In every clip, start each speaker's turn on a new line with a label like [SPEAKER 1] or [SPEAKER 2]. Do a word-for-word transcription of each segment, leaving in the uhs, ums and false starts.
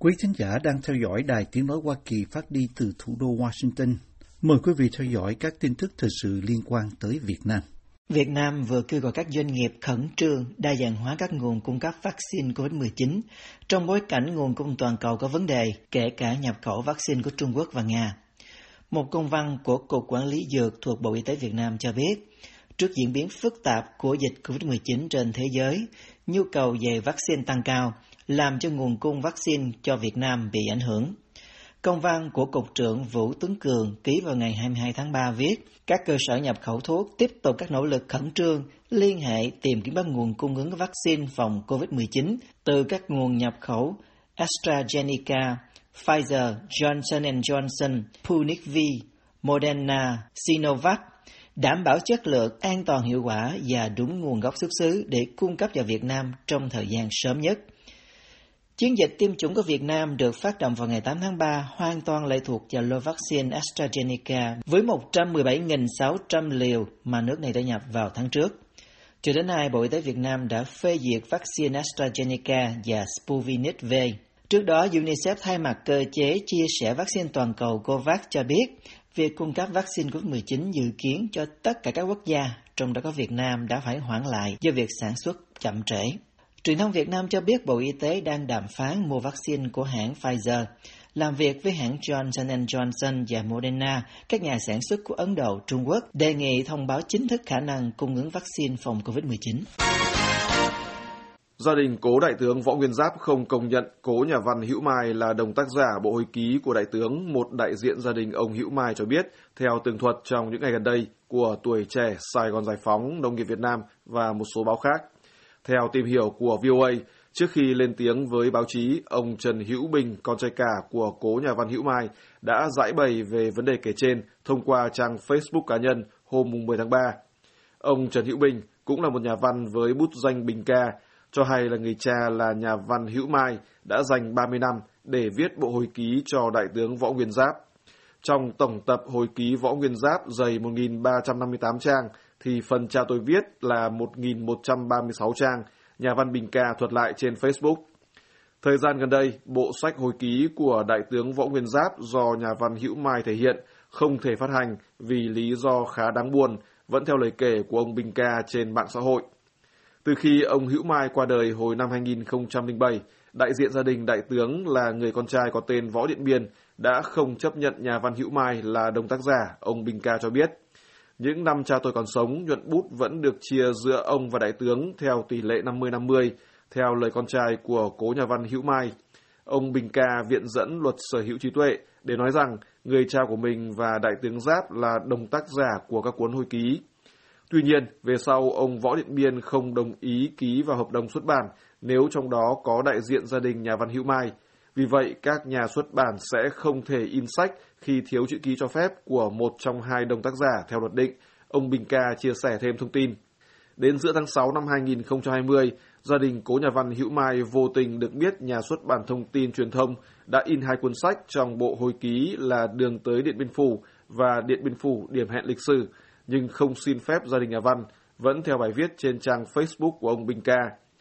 [SPEAKER 1] Quý thính giả đang theo dõi Đài Tiếng Nói Hoa Kỳ phát đi từ thủ đô Washington. Mời quý vị theo dõi các tin tức thời sự liên quan tới Việt Nam.
[SPEAKER 2] Việt Nam vừa kêu gọi các doanh nghiệp khẩn trương đa dạng hóa các nguồn cung cấp vaccine covid mười chín trong bối cảnh nguồn cung toàn cầu có vấn đề, kể cả nhập khẩu vaccine của Trung Quốc và Nga. Một công văn của Cục Quản lý Dược thuộc Bộ Y tế Việt Nam cho biết, trước diễn biến phức tạp của dịch covid mười chín trên thế giới, nhu cầu về vaccine tăng cao, làm cho nguồn cung vaccine cho Việt Nam bị ảnh hưởng. Công văn của Cục trưởng Vũ Tuấn Cường ký vào ngày hai mươi hai tháng ba viết, các cơ sở nhập khẩu thuốc tiếp tục các nỗ lực khẩn trương, liên hệ tìm kiếm bắt nguồn cung ứng vaccine phòng covid mười chín từ các nguồn nhập khẩu AstraZeneca, Pfizer, Johnson and Johnson, Sputnik V, Moderna, Sinovac, đảm bảo chất lượng, an toàn, hiệu quả và đúng nguồn gốc xuất xứ để cung cấp vào Việt Nam trong thời gian sớm nhất. Chiến dịch tiêm chủng của Việt Nam được phát động vào ngày tám tháng ba, hoàn toàn lệ thuộc vào lô vaccine AstraZeneca với một trăm mười bảy nghìn sáu trăm liều mà nước này đã nhập vào tháng trước. Cho đến nay, Bộ Y tế Việt Nam đã phê duyệt vaccine AstraZeneca và Sputnik V. Trước đó, UNICEF thay mặt cơ chế chia sẻ vaccine toàn cầu COVAX cho biết, việc cung cấp vaccine covid mười chín dự kiến cho tất cả các quốc gia, trong đó có Việt Nam, đã phải hoãn lại do việc sản xuất chậm trễ. Truyền thông Việt Nam cho biết Bộ Y tế đang đàm phán mua vaccine của hãng Pfizer, làm việc với hãng Johnson and Johnson và Moderna, các nhà sản xuất của Ấn Độ, Trung Quốc, đề nghị thông báo chính thức khả năng cung ứng vaccine phòng covid mười chín.
[SPEAKER 3] Gia đình cố đại tướng Võ Nguyên Giáp không công nhận cố nhà văn Hữu Mai là đồng tác giả bộ hồi ký của đại tướng. Một đại diện gia đình ông Hữu Mai cho biết, theo tường thuật trong những ngày gần đây của Tuổi Trẻ, Sài Gòn Giải Phóng, Nông nghiệp Việt Nam và một số báo khác. Theo tìm hiểu của vê o a, trước khi lên tiếng với báo chí, ông Trần Hữu Bình, con trai cả của cố nhà văn Hữu Mai, đã giải bày về vấn đề kể trên thông qua trang Facebook cá nhân hôm mười tháng ba. Ông Trần Hữu Bình cũng là một nhà văn với bút danh Bình Ca, cho hay là người cha là nhà văn Hữu Mai đã dành ba mươi năm để viết bộ hồi ký cho đại tướng Võ Nguyên Giáp. Trong tổng tập hồi ký Võ Nguyên Giáp dày một nghìn ba trăm năm mươi tám trang, thì phần cha tôi viết là một nghìn một trăm ba mươi sáu trang, nhà văn Bình Ca thuật lại trên Facebook. Thời gian gần đây, bộ sách hồi ký của đại tướng Võ Nguyên Giáp do nhà văn Hữu Mai thể hiện không thể phát hành vì lý do khá đáng buồn, vẫn theo lời kể của ông Bình Ca trên mạng xã hội. Từ khi ông Hữu Mai qua đời hồi năm hai nghìn không trăm lẻ bảy, đại diện gia đình đại tướng là người con trai có tên Võ Điện Biên đã không chấp nhận nhà văn Hữu Mai là đồng tác giả, ông Bình Ca cho biết. Những năm cha tôi còn sống, nhuận bút vẫn được chia giữa ông và đại tướng theo tỷ lệ năm mươi năm mươi, theo lời con trai của cố nhà văn Hữu Mai. Ông Bình Ca viện dẫn luật sở hữu trí tuệ để nói rằng người cha của mình và đại tướng Giáp là đồng tác giả của các cuốn hồi ký. Tuy nhiên, về sau, ông Võ Điện Biên không đồng ý ký vào hợp đồng xuất bản nếu trong đó có đại diện gia đình nhà văn Hữu Mai. Vì vậy, các nhà xuất bản sẽ không thể in sách khi thiếu chữ ký cho phép của một trong hai đồng tác giả theo luật định, ông Bình Ca chia sẻ thêm thông tin. Đến giữa tháng sáu năm hai nghìn không trăm hai mươi, gia đình cố nhà văn Hữu Mai vô tình được biết nhà xuất bản Thông tin Truyền thông đã in hai cuốn sách trong bộ hồi ký là Đường tới Điện Biên Phủ và Điện Biên Phủ điểm hẹn lịch sử, nhưng không xin phép gia đình nhà văn, vẫn theo bài viết trên trang Facebook của ông Bình Ca.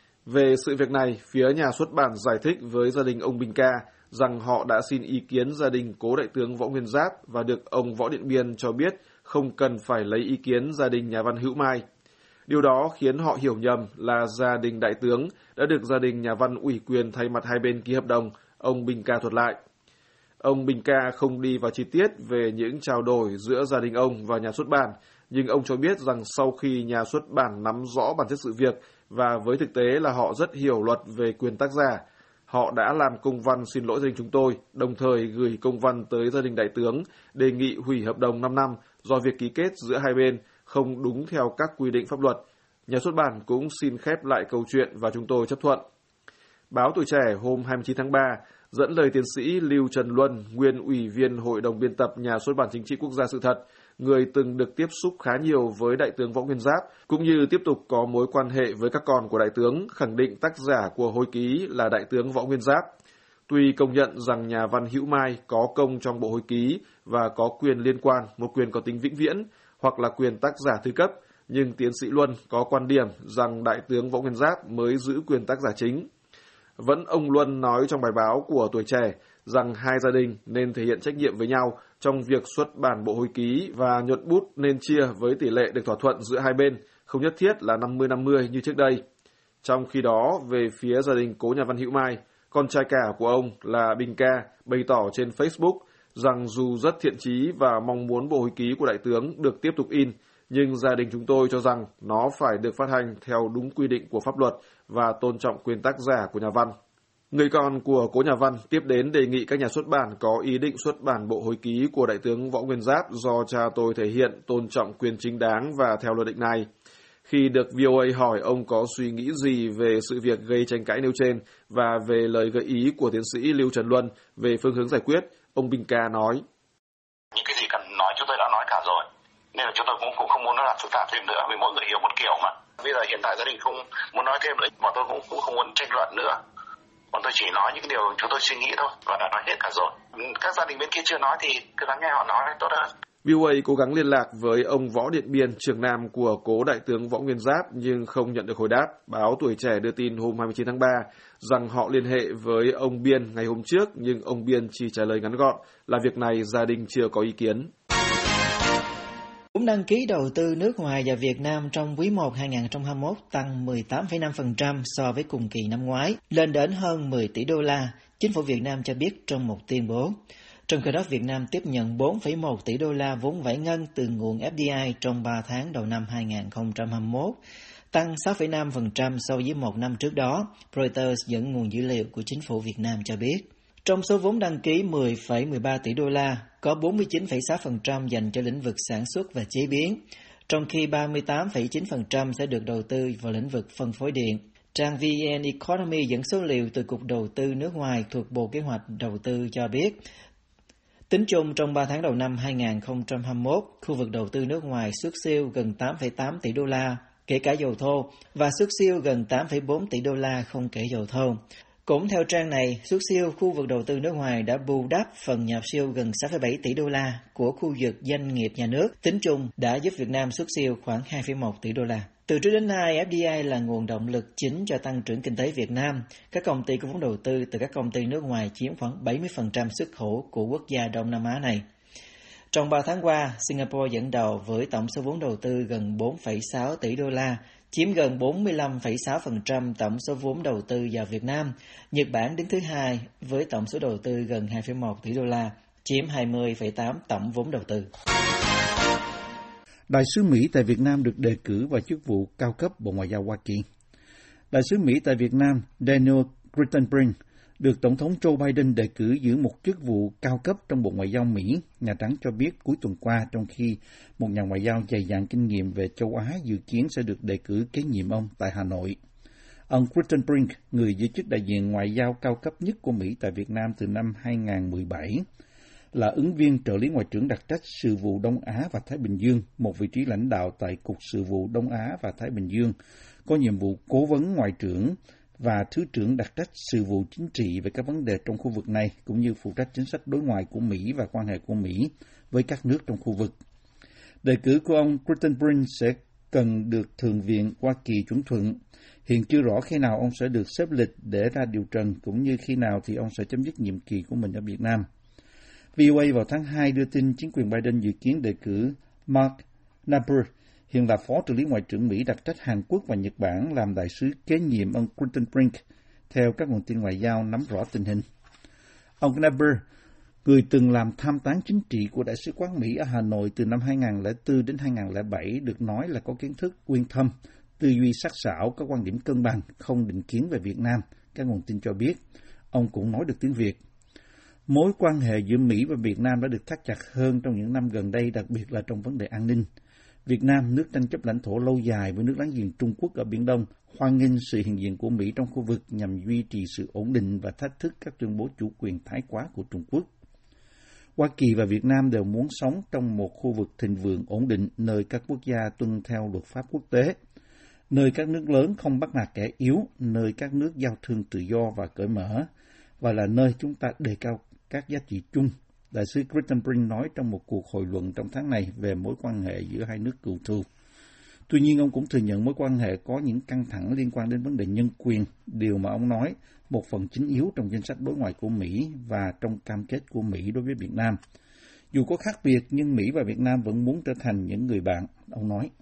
[SPEAKER 3] Về sự việc này, phía nhà xuất bản giải thích với gia đình ông Bình Ca rằng họ đã xin ý kiến gia đình cố đại tướng Võ Nguyên Giáp và được ông Võ Điện Biên cho biết không cần phải lấy ý kiến gia đình nhà văn Hữu Mai. Điều đó khiến họ hiểu nhầm là gia đình đại tướng đã được gia đình nhà văn ủy quyền thay mặt hai bên ký hợp đồng, ông Bình Ca thuật lại. Ông Bình Ca không đi vào chi tiết về những trao đổi giữa gia đình ông và nhà xuất bản, nhưng ông cho biết rằng sau khi nhà xuất bản nắm rõ bản chất sự việc và với thực tế là họ rất hiểu luật về quyền tác giả, họ đã làm công văn xin lỗi gia đình chúng tôi, đồng thời gửi công văn tới gia đình đại tướng đề nghị hủy hợp đồng năm năm do việc ký kết giữa hai bên không đúng theo các quy định pháp luật. Nhà xuất bản cũng xin khép lại câu chuyện và chúng tôi chấp thuận. Báo Tuổi Trẻ hôm hai mươi chín tháng ba dẫn lời tiến sĩ Lưu Trần Luân, nguyên ủy viên Hội đồng biên tập Nhà xuất bản Chính trị Quốc gia Sự thật, người từng được tiếp xúc khá nhiều với đại tướng Võ Nguyên Giáp, cũng như tiếp tục có mối quan hệ với các con của đại tướng, khẳng định tác giả của hồi ký là đại tướng Võ Nguyên Giáp. Tuy công nhận rằng nhà văn Hữu Mai có công trong bộ hồi ký và có quyền liên quan, một quyền có tính vĩnh viễn, hoặc là quyền tác giả thứ cấp, nhưng tiến sĩ Luân có quan điểm rằng đại tướng Võ Nguyên Giáp mới giữ quyền tác giả chính. Vẫn ông Luân nói trong bài báo của Tuổi Trẻ rằng hai gia đình nên thể hiện trách nhiệm với nhau trong việc xuất bản bộ hồi ký và nhuận bút nên chia với tỷ lệ được thỏa thuận giữa hai bên, không nhất thiết là năm mươi năm mươi như trước đây. Trong khi đó, về phía gia đình cố nhà văn Hữu Mai, con trai cả của ông là Bình Ca bày tỏ trên Facebook rằng dù rất thiện chí và mong muốn bộ hồi ký của đại tướng được tiếp tục in, nhưng gia đình chúng tôi cho rằng nó phải được phát hành theo đúng quy định của pháp luật và tôn trọng quyền tác giả của nhà văn. Người con của cố nhà văn tiếp đến đề nghị các nhà xuất bản có ý định xuất bản bộ hồi ký của đại tướng Võ Nguyên Giáp do cha tôi thể hiện tôn trọng quyền chính đáng và theo luật định này. Khi được vê o a hỏi ông có suy nghĩ gì về sự việc gây tranh cãi nêu trên và về lời gợi ý của tiến sĩ Lưu Trần Luân về phương hướng giải quyết, ông Bình Ca nói:
[SPEAKER 4] Những cái gì cần nói chúng tôi đã nói cả rồi, nên là chúng tôi cũng, cũng không muốn nó làm phức tạp thêm nữa, vì mỗi người hiểu một kiểu mà. Bây giờ hiện tại gia đình không muốn nói thêm nữa, bọn tôi cũng, cũng không muốn tranh luận nữa. Bọn tôi chỉ nói những điều chúng tôi suy nghĩ thôi, và đã nói hết cả rồi. Các gia đình bên kia chưa nói thì cứ lắng nghe họ nói tốt hơn.
[SPEAKER 3] vê o a cố gắng liên lạc với ông Võ Điện Biên, trưởng nam của cố đại tướng Võ Nguyên Giáp nhưng không nhận được hồi đáp. Báo Tuổi Trẻ đưa tin hôm hai mươi chín tháng ba rằng họ liên hệ với ông Biên ngày hôm trước nhưng ông Biên chỉ trả lời ngắn gọn là việc này gia đình chưa có ý kiến.
[SPEAKER 2] Vốn đăng ký đầu tư nước ngoài vào Việt Nam trong quý một hai không hai mốt tăng mười tám phẩy năm phần trăm so với cùng kỳ năm ngoái, lên đến hơn mười tỷ đô la, chính phủ Việt Nam cho biết trong một tuyên bố. Trong khi đó, Việt Nam tiếp nhận bốn phẩy một tỷ đô la vốn giải ngân từ nguồn ép đê i trong ba tháng đầu năm hai không hai mốt, tăng sáu phẩy năm phần trăm so với một năm trước đó, Reuters dẫn nguồn dữ liệu của chính phủ Việt Nam cho biết. Trong số vốn đăng ký mười phẩy mười ba tỷ đô la, có bốn mươi chín phẩy sáu phần trăm dành cho lĩnh vực sản xuất và chế biến, trong khi ba mươi tám phẩy chín phần trăm sẽ được đầu tư vào lĩnh vực phân phối điện. Trang vê en Economy dẫn số liệu từ Cục Đầu tư nước ngoài thuộc Bộ Kế hoạch Đầu tư cho biết, tính chung trong ba tháng đầu năm hai không hai mốt, khu vực đầu tư nước ngoài xuất siêu gần tám phẩy tám tỷ đô la, kể cả dầu thô, và xuất siêu gần tám phẩy bốn tỷ đô la không kể dầu thô. Cũng theo trang này, xuất siêu khu vực đầu tư nước ngoài đã bù đắp phần nhập siêu gần sáu phẩy bảy tỷ đô la của khu vực doanh nghiệp nhà nước. Tính chung đã giúp Việt Nam xuất siêu khoảng hai phẩy một tỷ đô la. Từ trước đến nay, ép đê i là nguồn động lực chính cho tăng trưởng kinh tế Việt Nam. Các công ty có vốn đầu tư từ các công ty nước ngoài chiếm khoảng bảy mươi phần trăm xuất khẩu của quốc gia Đông Nam Á này. Trong ba tháng qua, Singapore dẫn đầu với tổng số vốn đầu tư gần bốn phẩy sáu tỷ đô la, chiếm gần bốn mươi lăm phẩy sáu phần trăm tổng số vốn đầu tư vào Việt Nam. Nhật Bản đứng thứ hai với tổng số đầu tư gần hai phẩy một tỷ đô la, chiếm hai mươi phẩy tám tổng vốn đầu tư.
[SPEAKER 1] Đại sứ Mỹ tại Việt Nam được đề cử vào chức vụ cao cấp Bộ Ngoại giao Hoa Kỳ. Đại sứ Mỹ tại Việt Nam Daniel Crittenbrink được Tổng thống Joe Biden đề cử giữ một chức vụ cao cấp trong Bộ Ngoại giao Mỹ, Nhà Trắng cho biết cuối tuần qua, trong khi một nhà ngoại giao dày dặn kinh nghiệm về châu Á dự kiến sẽ được đề cử kế nhiệm ông tại Hà Nội. Ông Crittenbrink, người giữ chức đại diện ngoại giao cao cấp nhất của Mỹ tại Việt Nam từ năm hai không một bảy, là ứng viên trợ lý ngoại trưởng đặc trách sự vụ Đông Á và Thái Bình Dương, một vị trí lãnh đạo tại Cục Sự vụ Đông Á và Thái Bình Dương, có nhiệm vụ cố vấn ngoại trưởng và Thứ trưởng đặc trách sự vụ chính trị về các vấn đề trong khu vực này, cũng như phụ trách chính sách đối ngoại của Mỹ và quan hệ của Mỹ với các nước trong khu vực. Đề cử của ông Crittenbrink sẽ cần được Thượng viện Hoa Kỳ chuẩn thuận. Hiện chưa rõ khi nào ông sẽ được xếp lịch để ra điều trần, cũng như khi nào thì ông sẽ chấm dứt nhiệm kỳ của mình ở Việt Nam. vê o a vào tháng hai đưa tin chính quyền Biden dự kiến đề cử Mark Naber, hiện là Phó trợ lý Ngoại trưởng Mỹ đặc trách Hàn Quốc và Nhật Bản, làm đại sứ kế nhiệm ông Crittenbrink, theo các nguồn tin ngoại giao nắm rõ tình hình. Ông Naber, người từng làm tham tán chính trị của Đại sứ quán Mỹ ở Hà Nội từ năm hai không không bốn đến hai không không bảy, được nói là có kiến thức uyên thâm, tư duy sắc sảo, có quan điểm cân bằng, không định kiến về Việt Nam, các nguồn tin cho biết. Ông cũng nói được tiếng Việt. Mối quan hệ giữa Mỹ và Việt Nam đã được thắt chặt hơn trong những năm gần đây, đặc biệt là trong vấn đề an ninh. Việt Nam, nước tranh chấp lãnh thổ lâu dài với nước láng giềng Trung Quốc ở Biển Đông, hoan nghênh sự hiện diện của Mỹ trong khu vực nhằm duy trì sự ổn định và thách thức các tuyên bố chủ quyền thái quá của Trung Quốc. Hoa Kỳ và Việt Nam đều muốn sống trong một khu vực thịnh vượng ổn định, nơi các quốc gia tuân theo luật pháp quốc tế, nơi các nước lớn không bắt nạt kẻ yếu, nơi các nước giao thương tự do và cởi mở, và là nơi chúng ta đề cao các giá trị chung, Đại sứ Crittenbrink nói trong một cuộc hội luận trong tháng này về mối quan hệ giữa hai nước cựu thù. Tuy nhiên, ông cũng thừa nhận mối quan hệ có những căng thẳng liên quan đến vấn đề nhân quyền. Điều mà ông nói một phần chính yếu trong danh sách đối ngoại của Mỹ và trong cam kết của Mỹ đối với Việt Nam. Dù có khác biệt, nhưng Mỹ và Việt Nam vẫn muốn trở thành những người bạn, ông nói.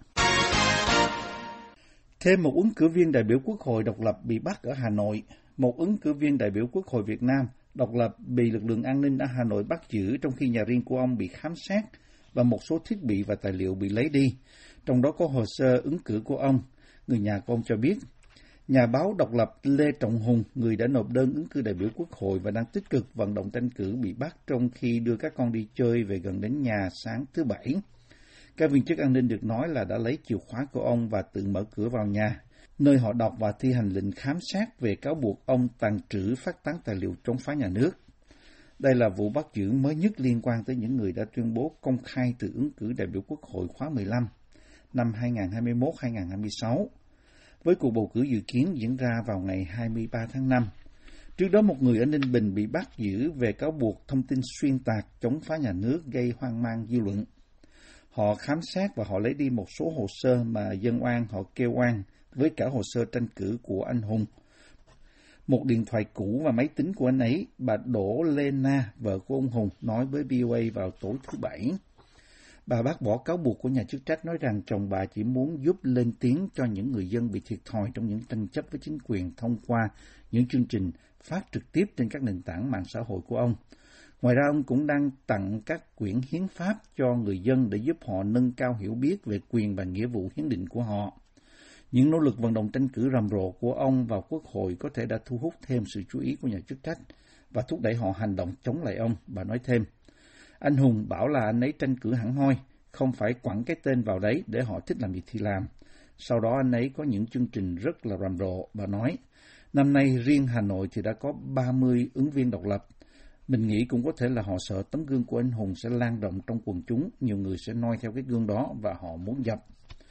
[SPEAKER 1] Thêm một ứng cử viên đại biểu Quốc hội độc lập bị bắt ở Hà Nội. Một ứng cử viên đại biểu Quốc hội Việt Nam độc lập bị lực lượng an ninh ở Hà Nội bắt giữ trong khi nhà riêng của ông bị khám xét và một số thiết bị và tài liệu bị lấy đi. Trong đó có hồ sơ ứng cử của ông. Người nhà của ông cho biết, nhà báo độc lập Lê Trọng Hùng, người đã nộp đơn ứng cử đại biểu Quốc hội và đang tích cực vận động tranh cử, bị bắt trong khi đưa các con đi chơi về gần đến nhà sáng thứ Bảy. Các viên chức an ninh được nói là đã lấy chìa khóa của ông và tự mở cửa vào nhà, nơi họ đọc và thi hành lệnh khám xét về cáo buộc ông tàng trữ phát tán tài liệu chống phá nhà nước. Đây là vụ bắt giữ mới nhất liên quan tới những người đã tuyên bố công khai tự ứng cử đại biểu Quốc hội khóa mười lăm năm hai nghìn không trăm hai mươi mốt đến hai nghìn không trăm hai mươi sáu, với cuộc bầu cử dự kiến diễn ra vào ngày hai mươi ba tháng năm. Trước đó, một người ở Ninh Bình bị bắt giữ về cáo buộc thông tin xuyên tạc chống phá nhà nước gây hoang mang dư luận. Họ khám xét và họ lấy đi một số hồ sơ mà dân oan họ kêu oan, với cả hồ sơ tranh cử của anh Hùng, một điện thoại cũ và máy tính của anh ấy. Bà Đỗ Lê Na, vợ của ông Hùng, nói với vê o a vào tối thứ Bảy. Bà bác bỏ cáo buộc của nhà chức trách, nói rằng chồng bà chỉ muốn giúp lên tiếng cho những người dân bị thiệt thòi trong những tranh chấp với chính quyền thông qua những chương trình phát trực tiếp trên các nền tảng mạng xã hội của ông. Ngoài ra, ông cũng đang tặng các quyển hiến pháp cho người dân để giúp họ nâng cao hiểu biết về quyền và nghĩa vụ hiến định của họ. Những nỗ lực vận động tranh cử rầm rộ của ông vào Quốc hội có thể đã thu hút thêm sự chú ý của nhà chức trách và thúc đẩy họ hành động chống lại ông, bà nói thêm. Anh Hùng bảo là anh ấy tranh cử hẳn hoi, không phải quẳng cái tên vào đấy để họ thích làm gì thì làm. Sau đó anh ấy có những chương trình rất là rầm rộ, bà nói. Năm nay riêng Hà Nội thì đã có ba mươi ứng viên độc lập. Mình nghĩ cũng có thể là họ sợ tấm gương của anh Hùng sẽ lan rộng trong quần chúng, nhiều người sẽ noi theo cái gương đó và họ muốn dập.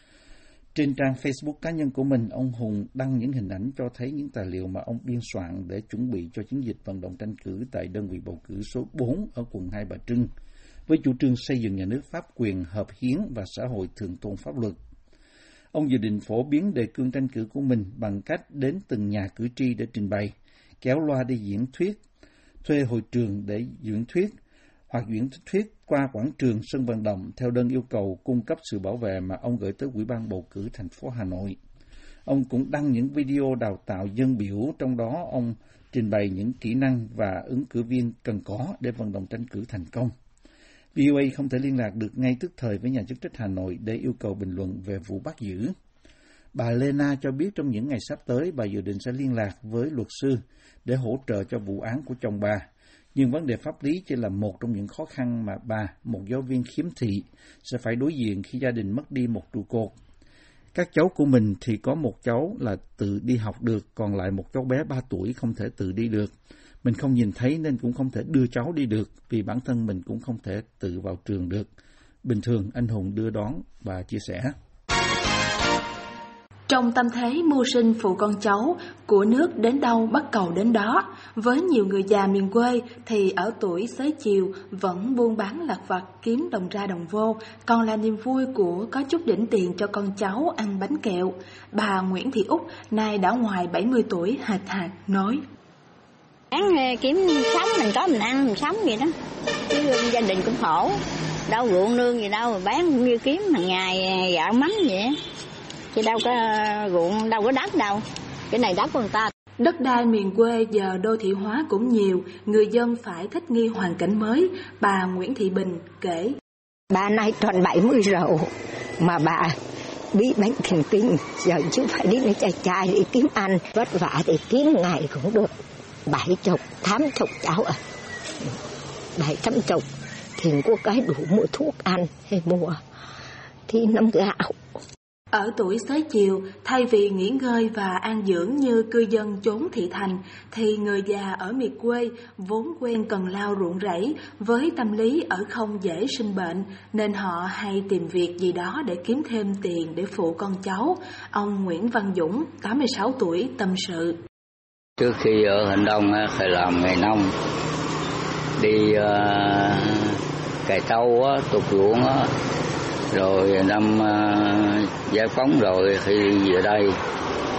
[SPEAKER 1] Trên trang Facebook cá nhân của mình, ông Hùng đăng những hình ảnh cho thấy những tài liệu mà ông biên soạn để chuẩn bị cho chiến dịch vận động tranh cử tại đơn vị bầu cử số bốn ở quận Hai Bà Trưng, với chủ trương xây dựng nhà nước pháp quyền, hợp hiến và xã hội thượng tôn pháp luật. Ông dự định phổ biến đề cương tranh cử của mình bằng cách đến từng nhà cử tri để trình bày, kéo loa đi diễn thuyết, thuê hội trường để diễn thuyết, hoặc diễn thuyết qua quảng trường, sân vận động theo đơn yêu cầu cung cấp sự bảo vệ mà ông gửi tới Ủy ban bầu cử thành phố Hà Nội. Ông cũng đăng những video đào tạo dân biểu, trong đó ông trình bày những kỹ năng và ứng cử viên cần có để vận động tranh cử thành công. vê o a không thể liên lạc được ngay tức thời với nhà chức trách Hà Nội để yêu cầu bình luận về vụ bắt giữ. Bà Lena cho biết trong những ngày sắp tới, bà dự định sẽ liên lạc với luật sư để hỗ trợ cho vụ án của chồng bà. Nhưng vấn đề pháp lý chỉ là một trong những khó khăn mà bà, một giáo viên khiếm thị, sẽ phải đối diện khi gia đình mất đi một trụ cột. Các cháu của mình thì có một cháu là tự đi học được, còn lại một cháu bé ba tuổi không thể tự đi được. Mình không nhìn thấy nên cũng không thể đưa cháu đi được, vì bản thân mình cũng không thể tự vào trường được. Bình thường anh Hùng đưa đón, bà chia sẻ.
[SPEAKER 5] Trong tâm thế mưu sinh phụ con cháu, của nước đến đâu bắt cầu đến đó, với nhiều người già miền quê thì ở tuổi xế chiều vẫn buôn bán lặt vặt kiếm đồng ra đồng vô, còn là niềm vui của có chút đỉnh tiền cho con cháu ăn bánh kẹo. Bà Nguyễn Thị Út, nay đã ngoài bảy mươi tuổi, hạch hạch nói.
[SPEAKER 6] Bán kiếm sống, mình có mình ăn, mình sống vậy đó. Chứ gia đình cũng khổ, đâu ruộng nương gì đâu, bán cũng như kiếm hàng ngày gạo mắm vậy. Chứ đâu có ruộng, đâu có đất đâu. Cái này đất của người ta.
[SPEAKER 5] Đất đai miền quê giờ đô thị hóa cũng nhiều, người dân phải thích nghi hoàn cảnh mới. Bà Nguyễn Thị Bình kể.
[SPEAKER 7] Bà nay toàn bảy mươi rồi, mà bà bị bệnh thần kinh, giờ chứ phải đi lấy chai chai để kiếm ăn, vất vả để kiếm ngày cũng được. Bảy chục, tám chục cháu à, bảy trăm chục, thì có cái đủ mua thuốc ăn hay mua thì năm gạo.
[SPEAKER 5] Ở tuổi xế chiều, thay vì nghỉ ngơi và an dưỡng như cư dân chốn thị thành, thì người già ở miệt quê vốn quen cần lao ruộng rẫy, với tâm lý ở không dễ sinh bệnh, nên họ hay tìm việc gì đó để kiếm thêm tiền để phụ con cháu. Ông Nguyễn Văn Dũng, tám mươi sáu tuổi, tâm sự.
[SPEAKER 8] Trước khi ở Hành Đông phải làm nghề nông, đi uh, cày trâu, tục ruộng, rồi năm uh, giải phóng rồi khi về đây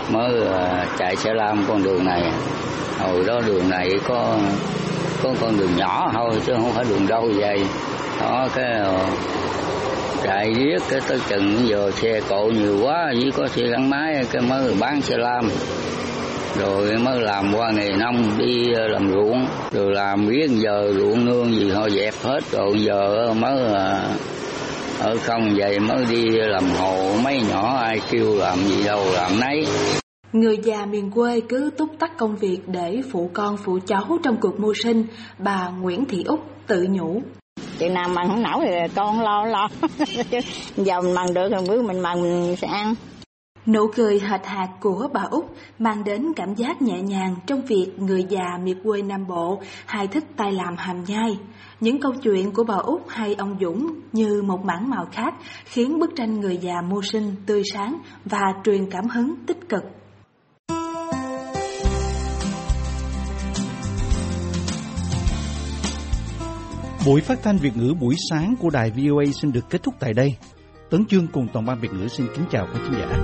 [SPEAKER 8] mới chạy xe lam con đường này. Hồi đó đường này có có con đường nhỏ thôi chứ không phải đường đâu vậy. Đó cái chạy riết cái tới chừng giờ xe cộ nhiều quá, chỉ có xe gắn máy cái mới bán xe lam. Rồi mới làm qua nghề nông, đi làm ruộng, rồi làm biết giờ ruộng nương gì họ dẹp hết, rồi giờ mới ở không vậy mới đi làm hồ, mấy nhỏ ai kêu làm gì đâu làm nấy.
[SPEAKER 5] Người già miền quê cứ túc tắc công việc để phụ con phụ cháu trong cuộc mưu sinh, bà Nguyễn Thị Úc tự nhủ.
[SPEAKER 6] Chừng nào mần không nổi thì con lo lo, giờ mình mần được thì bữa mình mần mình sẽ ăn.
[SPEAKER 5] Nụ cười hệt hạc của bà Úc mang đến cảm giác nhẹ nhàng trong việc người già miệt quê Nam Bộ hay thích tay làm hàm nhai. Những câu chuyện của bà Úc hay ông Dũng như một mảng màu khác khiến bức tranh người già mưu sinh tươi sáng và truyền cảm hứng tích cực.
[SPEAKER 1] Buổi phát thanh Việt ngữ buổi sáng của đài vê o a xin được kết thúc tại đây. Tấn Chương cùng toàn ban Việt ngữ xin kính chào các khán giả.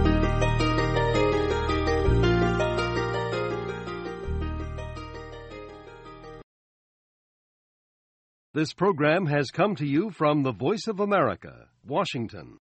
[SPEAKER 9] This program has come to you from the Voice of America, Washington.